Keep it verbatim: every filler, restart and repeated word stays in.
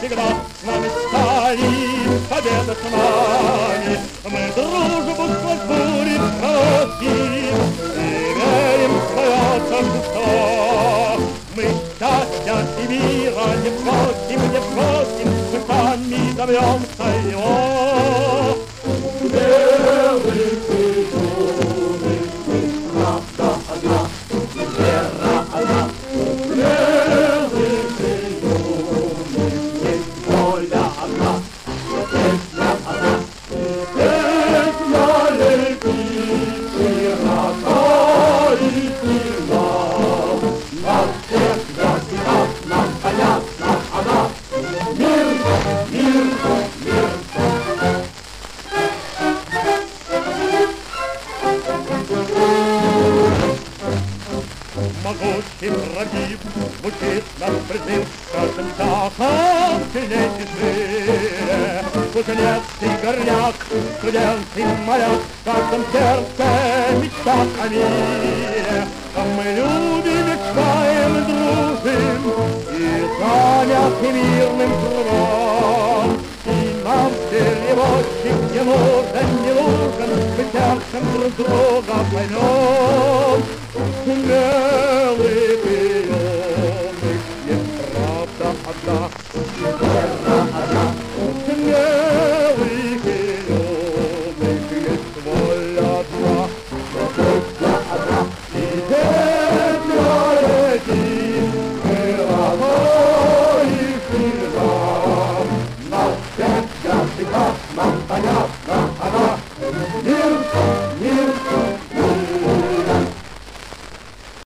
всегда с нами стоит, победа с нами. Мы дружбу сквозь бури просим и верим в свое торжество. Мы счастья и мира не просим, не просим, мы сами добьемся его. Белый ты юный, правда одна, вера одна. Белый ты юный, есть воля одна, песня одна. Песня летит широко и сильно, нас всех засекла, нам понятна она. Мир, мир, мир. Могучий правдив звучит наш призыв, каждым шагом сильней тяжелее. Кузнец и горняк, студент и моряк, в каждом сердце мечта о мире. Мы любим, мечтаем и дружим, и заняты мирным трудом. И нам переводчик не нужен, не нужен, мы сердцем друг друга поймем. Белый ты юный, есть правда одна.